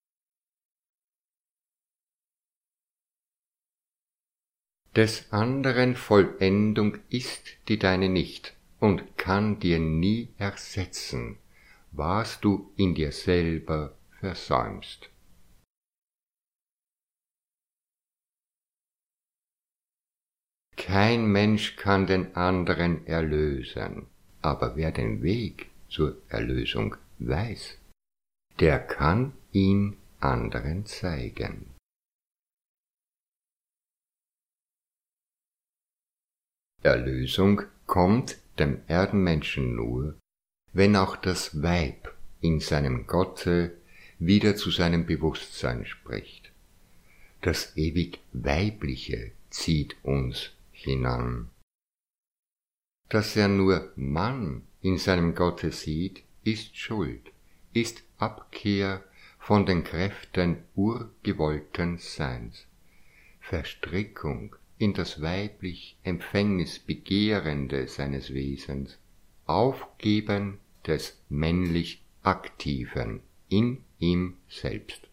S1: Des anderen Vollendung ist die deine nicht und kann dir nie ersetzen, was du in dir selber versäumst. Kein Mensch kann den anderen erlösen, aber wer den Weg zur Erlösung weiß, der kann ihn anderen zeigen. Erlösung kommt dem Erdenmenschen nur, wenn auch das Weib in seinem Gotte wieder zu seinem Bewusstsein spricht. Das ewig Weibliche zieht uns hinan. Dass er nur Mann in seinem Gotte sieht, ist Schuld, ist Abkehr von den Kräften urgewollten Seins, Verstrickung in das weiblich Empfängnisbegehrende seines Wesens, Aufgeben des männlich Aktiven in ihm selbst.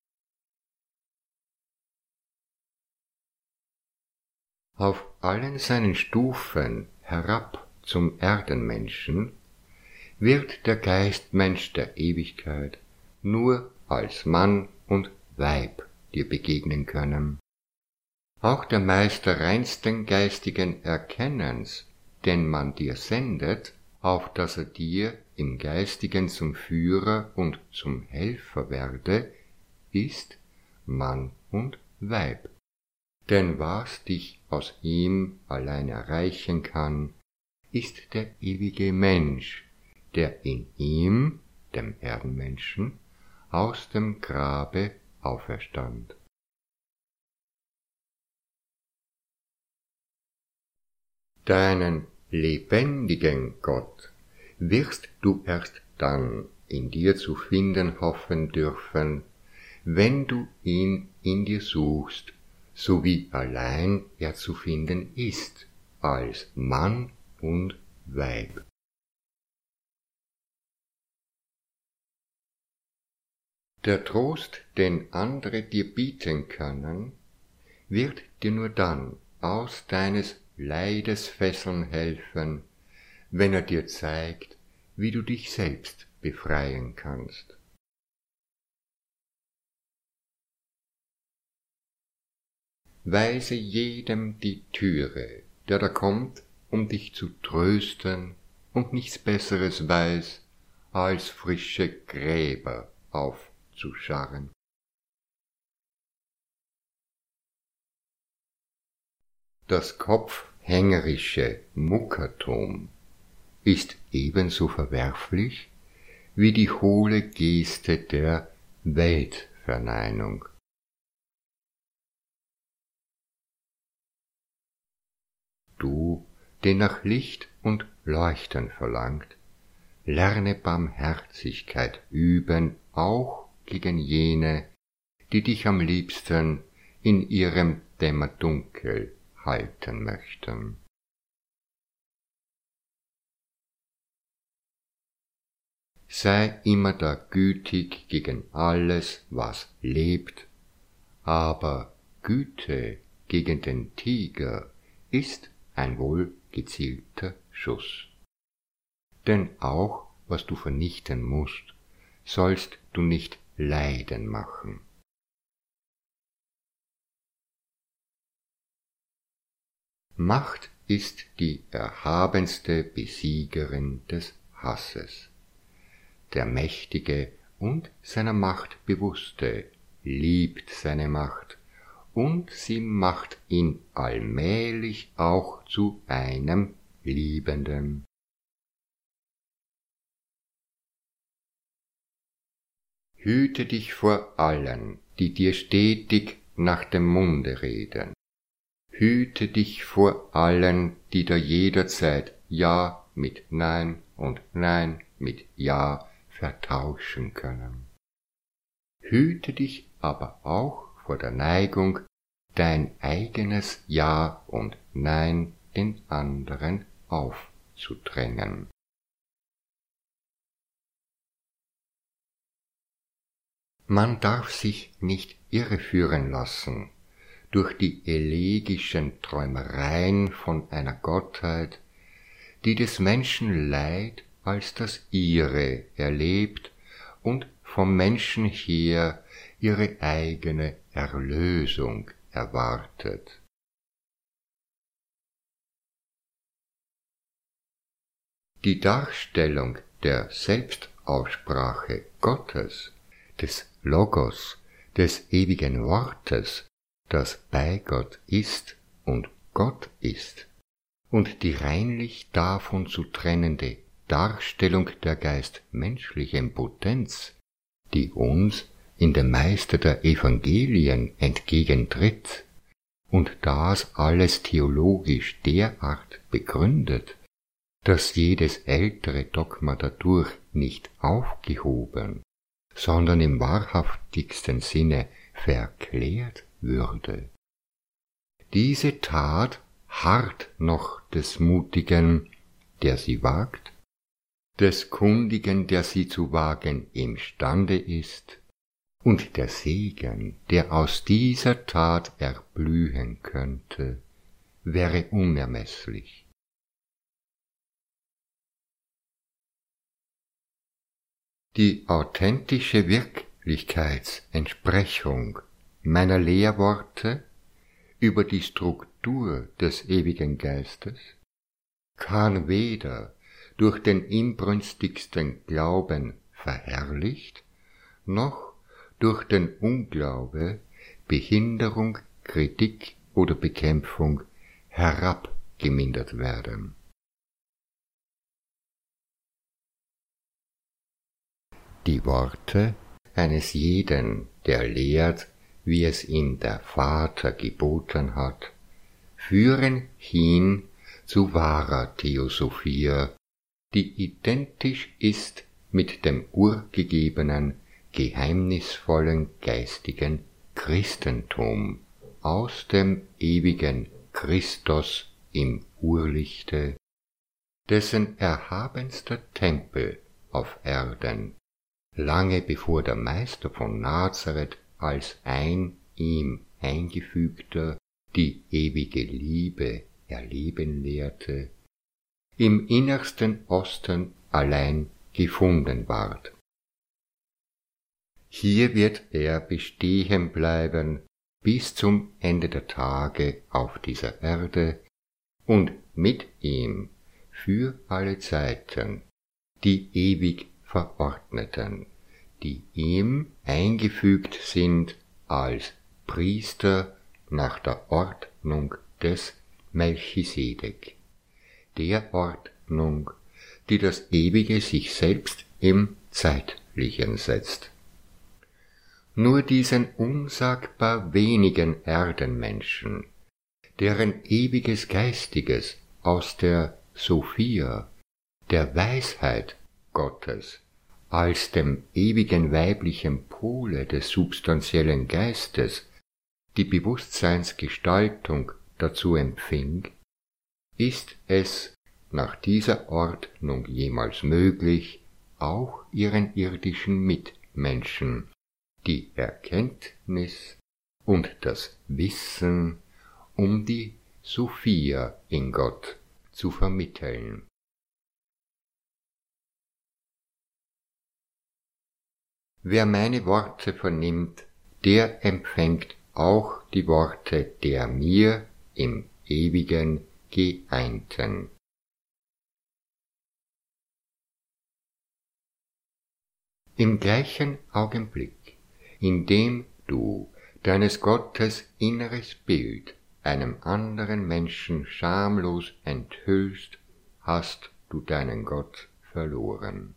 S1: Auf allen seinen Stufen herab zum Erdenmenschen wird der Geistmensch der Ewigkeit nur als Mann und Weib dir begegnen können. Auch der Meister reinsten geistigen Erkennens, den man dir sendet, auf dass er dir im Geistigen zum Führer und zum Helfer werde, ist Mann und Weib. Denn was dich aus ihm allein erreichen kann, ist der ewige Mensch, der in ihm, dem Erdenmenschen, aus dem Grabe auferstand. Deinen lebendigen Gott wirst du erst dann in dir zu finden hoffen dürfen, wenn du ihn in dir suchst, so wie allein er zu finden ist, als Mann und Weib. Der Trost, den andere dir bieten können, wird dir nur dann aus deines Leidesfesseln helfen, wenn er dir zeigt, wie du dich selbst befreien kannst. Weise jedem die Türe, der da kommt, um dich zu trösten und nichts Besseres weiß, als frische Gräber aufzuscharren. Das kopfhängerische Muckertum ist ebenso verwerflich wie die hohle Geste der Weltverneinung. Du, den nach Licht und Leuchten verlangt, lerne Barmherzigkeit üben, auch gegen jene, die dich am liebsten in ihrem Dämmerdunkel halten möchten. Sei immer da gütig gegen alles, was lebt, aber Güte gegen den Tiger ist ein wohlgezielter Schuss. Denn auch, was du vernichten musst, sollst du nicht leiden machen. Macht ist die erhabenste Besiegerin des Hasses. Der Mächtige und seiner Macht Bewusste liebt seine Macht, und sie macht ihn allmählich auch zu einem Liebenden. Hüte dich vor allen, die dir stetig nach dem Munde reden. Hüte dich vor allen, die da jederzeit Ja mit Nein und Nein mit Ja vertauschen können. Hüte dich aber auch vor der Neigung, dein eigenes Ja und Nein den anderen aufzudrängen. Man darf sich nicht irreführen lassen durch die elegischen Träumereien von einer Gottheit, die des Menschen Leid als das ihre erlebt und vom Menschen her ihre eigene Erlösung erwartet. Die Darstellung der Selbstaussprache Gottes, des Logos, des ewigen Wortes, das bei Gott ist und Gott ist, und die reinlich davon zu trennende Darstellung der geistmenschlichen Potenz, die uns in dem Meister der Evangelien entgegentritt und das alles theologisch derart begründet, dass jedes ältere Dogma dadurch nicht aufgehoben, sondern im wahrhaftigsten Sinne verklärt würde. Diese Tat harrt noch des Mutigen, der sie wagt, des Kundigen, der sie zu wagen imstande ist, und der Segen, der aus dieser Tat erblühen könnte, wäre unermesslich. Die authentische Wirklichkeitsentsprechung meiner Lehrworte über die Struktur des ewigen Geistes kann weder durch den inbrünstigsten Glauben verherrlicht, noch durch den Unglaube, Behinderung, Kritik oder Bekämpfung herabgemindert werden. Die Worte eines jeden, der lehrt, wie es ihm der Vater geboten hat, führen hin zu wahrer Theosophie, die identisch ist mit dem urgegebenen, geheimnisvollen geistigen Christentum aus dem ewigen Christus im Urlichte, dessen erhabenster Tempel auf Erden, lange bevor der Meister von Nazareth als ein ihm eingefügter die ewige Liebe erleben lehrte, im innersten Osten allein gefunden ward. Hier wird er bestehen bleiben bis zum Ende der Tage auf dieser Erde und mit ihm für alle Zeiten die ewig Verordneten, die ihm eingefügt sind als Priester nach der Ordnung des Melchisedek, der Ordnung, die das Ewige sich selbst im Zeitlichen setzt. Nur diesen unsagbar wenigen Erdenmenschen, deren ewiges Geistiges aus der Sophia, der Weisheit Gottes, als dem ewigen weiblichen Pole des substanziellen Geistes, die Bewusstseinsgestaltung dazu empfing, ist es nach dieser Ordnung jemals möglich, auch ihren irdischen Mitmenschen die Erkenntnis und das Wissen um die Sophia in Gott zu vermitteln. Wer meine Worte vernimmt, der empfängt auch die Worte der mir im Ewigen Geeinten. Im gleichen Augenblick, in dem du deines Gottes inneres Bild einem anderen Menschen schamlos enthüllst, hast du deinen Gott verloren.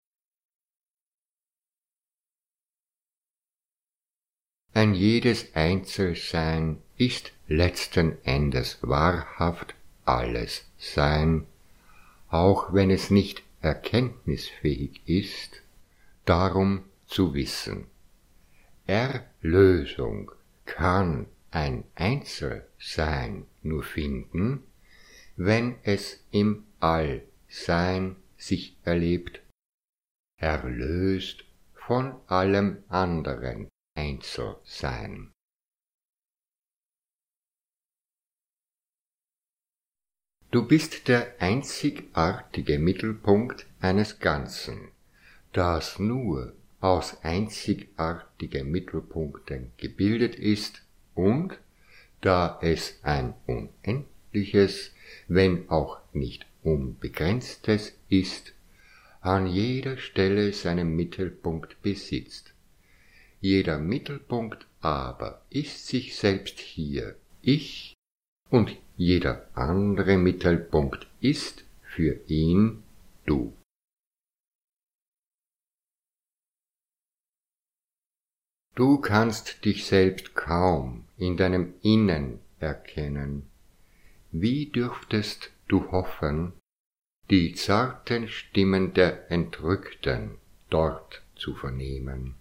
S1: Ein jedes Einzelsein ist letzten Endes wahrhaft alles Sein, auch wenn es nicht erkenntnisfähig ist, darum zu wissen. Erlösung kann ein Einzelsein nur finden, wenn es im Allsein sich erlebt, erlöst von allem anderen Einzelsein. Du bist der einzigartige Mittelpunkt eines Ganzen, das nur aus einzigartigen Mittelpunkten gebildet ist und, da es ein unendliches, wenn auch nicht unbegrenztes ist, an jeder Stelle seinen Mittelpunkt besitzt. Jeder Mittelpunkt aber ist sich selbst hier Ich, und jeder andere Mittelpunkt ist für ihn Du. Du kannst dich selbst kaum in deinem Innen erkennen. Wie dürftest du hoffen, die zarten Stimmen der Entrückten dort zu vernehmen?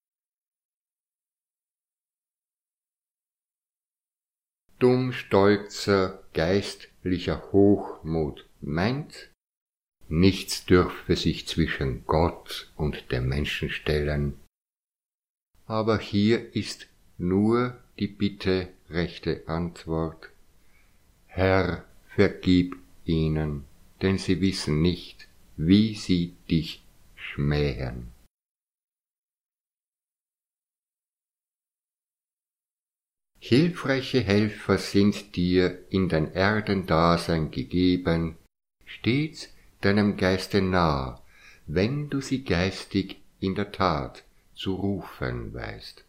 S1: Dumm stolzer geistlicher Hochmut meint, nichts dürfe sich zwischen Gott und dem Menschen stellen, aber hier ist nur die bitte rechte Antwort: Herr, vergib ihnen, denn sie wissen nicht, wie sie dich schmähen. Hilfreiche Helfer sind dir in dein Erdendasein gegeben, stets deinem Geiste nah, wenn du sie geistig in der Tat zu rufen weißt.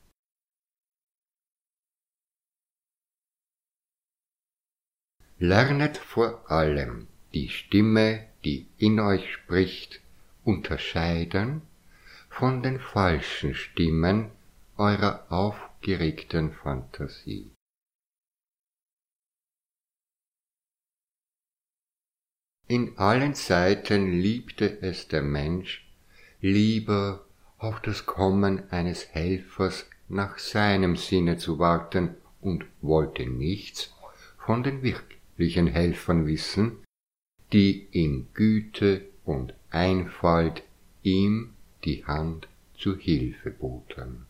S1: Lernet vor allem die Stimme, die in euch spricht, unterscheiden von den falschen Stimmen eurer aufgeregten Fantasie. In allen Zeiten liebte es der Mensch, lieber auf das Kommen eines Helfers nach seinem Sinne zu warten und wollte nichts von den wirklichen Helfern wissen, die in Güte und Einfalt ihm die Hand zu Hilfe boten.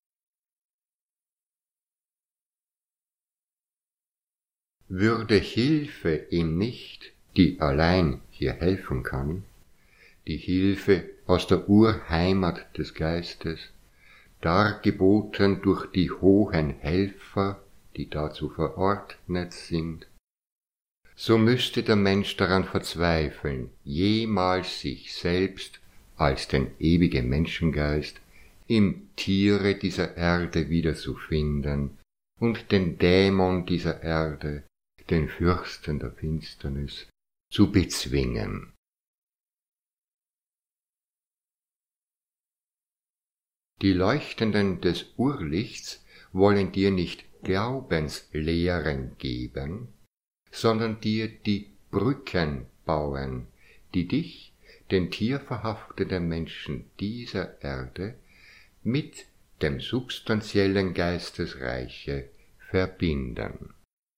S1: Würde Hilfe ihm nicht, die allein hier helfen kann, die Hilfe aus der Urheimat des Geistes, dargeboten durch die hohen Helfer, die dazu verordnet sind, so müsste der Mensch daran verzweifeln, jemals sich selbst als den ewigen Menschengeist im Tiere dieser Erde wiederzufinden und den Dämon dieser Erde, den Fürsten der Finsternis, zu bezwingen. Die Leuchtenden des Urlichts wollen dir nicht Glaubenslehren geben, sondern dir die Brücken bauen, die dich den tierverhafteten Menschen dieser Erde mit dem substanziellen Geistesreiche verbinden.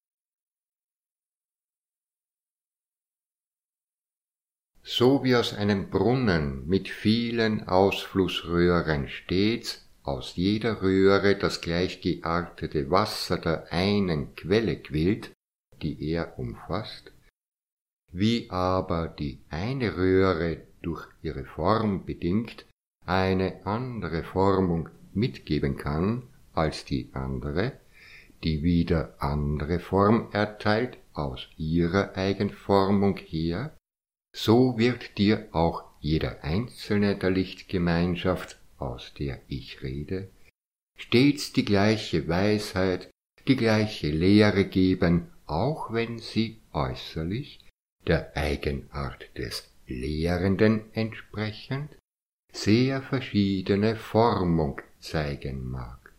S1: So wie aus einem Brunnen mit vielen Ausflussröhren stets aus jeder Röhre das gleich geartete Wasser der einen Quelle quillt, die er umfasst, wie aber die eine Röhre durch ihre Form bedingt eine andere Formung mitgeben kann als die andere, die wieder andere Form erteilt aus ihrer Eigenformung her, so wird dir auch jeder einzelne der Lichtgemeinschaft, aus der ich rede, stets die gleiche Weisheit, die gleiche Lehre geben, auch wenn sie äußerlich der Eigenart des Lehrenden entsprechend sehr verschiedene Formung zeigen mag.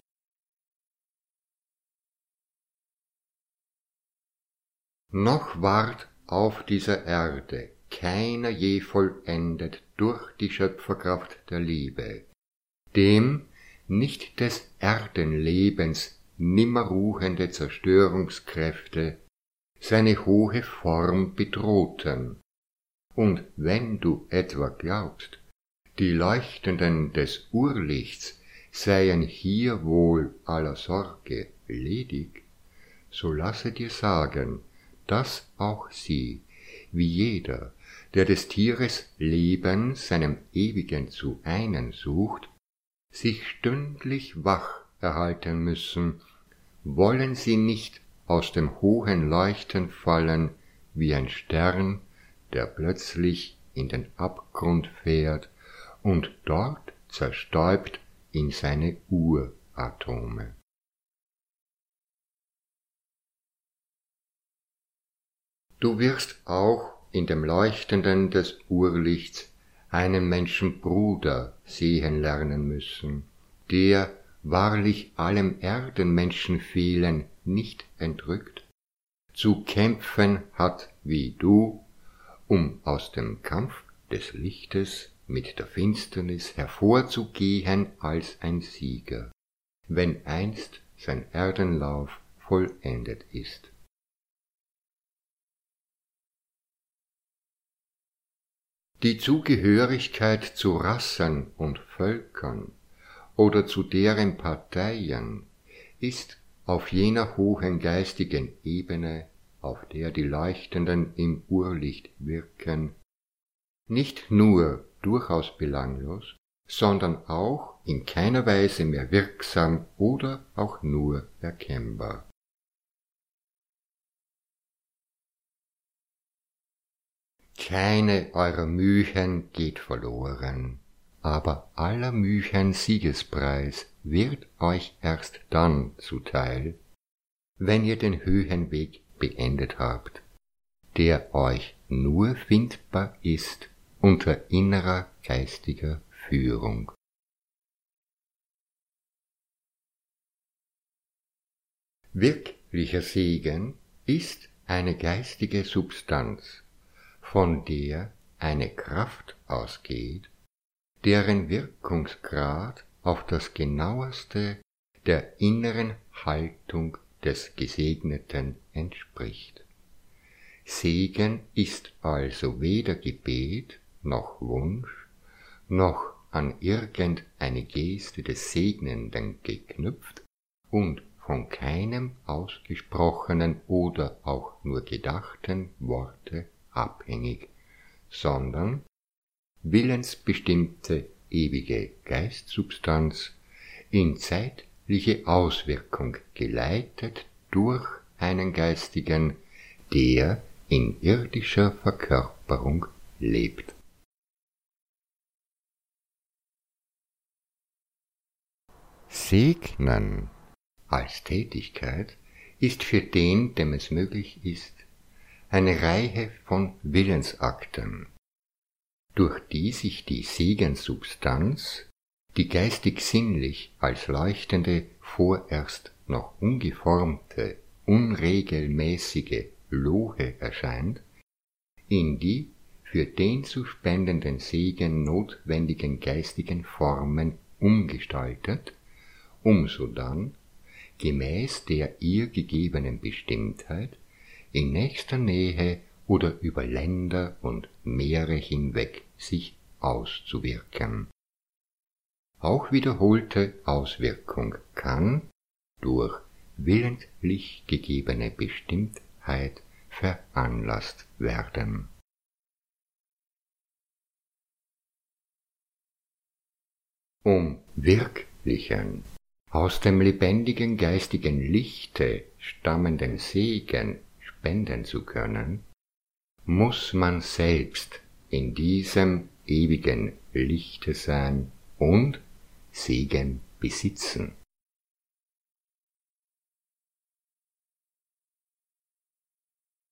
S1: Noch ward auf dieser Erde keiner je vollendet durch die Schöpferkraft der Liebe, dem nicht des Erdenlebens nimmer ruhende Zerstörungskräfte seine hohe Form bedrohten. Und wenn du etwa glaubst, die Leuchtenden des Urlichts seien hier wohl aller Sorge ledig, so lasse dir sagen, dass auch sie, wie jeder, der des Tieres Leben seinem Ewigen zu einen sucht, sich stündlich wach erhalten müssen, wollen sie nicht aus dem hohen Leuchten fallen wie ein Stern, der plötzlich in den Abgrund fährt und dort zerstäubt in seine Uratome. Du wirst auch in dem Leuchtenden des Urlichts einen Menschenbruder sehen lernen müssen, der wahrlich allem Erdenmenschenfehlen nicht entrückt, zu kämpfen hat wie du, um aus dem Kampf des Lichtes mit der Finsternis hervorzugehen als ein Sieger, wenn einst sein Erdenlauf vollendet ist. Die Zugehörigkeit zu Rassen und Völkern oder zu deren Parteien ist auf jener hohen geistigen Ebene, auf der die Leuchtenden im Urlicht wirken, nicht nur durchaus belanglos, sondern auch in keiner Weise mehr wirksam oder auch nur erkennbar. Keine eurer Mühen geht verloren, aber aller Mühen Siegespreis wird euch erst dann zuteil, wenn ihr den Höhenweg beendet habt, der euch nur findbar ist unter innerer geistiger Führung. Wirklicher Segen ist eine geistige Substanz, von der eine Kraft ausgeht, deren Wirkungsgrad auf das genaueste der inneren Haltung des Gesegneten entspricht. Segen ist also weder Gebet noch Wunsch, noch an irgendeine Geste des Segnenden geknüpft und von keinem ausgesprochenen oder auch nur gedachten Worte abhängig, sondern willensbestimmte ewige Geistsubstanz in zeitliche Auswirkung geleitet durch einen Geistigen, der in irdischer Verkörperung lebt. Segnen als Tätigkeit ist für den, dem es möglich ist, eine Reihe von Willensakten, durch die sich die Segenssubstanz, die geistig-sinnlich als leuchtende, vorerst noch ungeformte, unregelmäßige Lohe erscheint, in die für den zu spendenden Segen notwendigen geistigen Formen umgestaltet, um sodann, gemäß der ihr gegebenen Bestimmtheit, in nächster Nähe oder über Länder und Meere hinweg sich auszuwirken. Auch wiederholte Auswirkung kann durch willentlich gegebene Bestimmtheit veranlasst werden. Um wirklichen, aus dem lebendigen geistigen Lichte stammenden Segen spenden zu können, muss man selbst in diesem ewigen Lichte sein und Segen besitzen.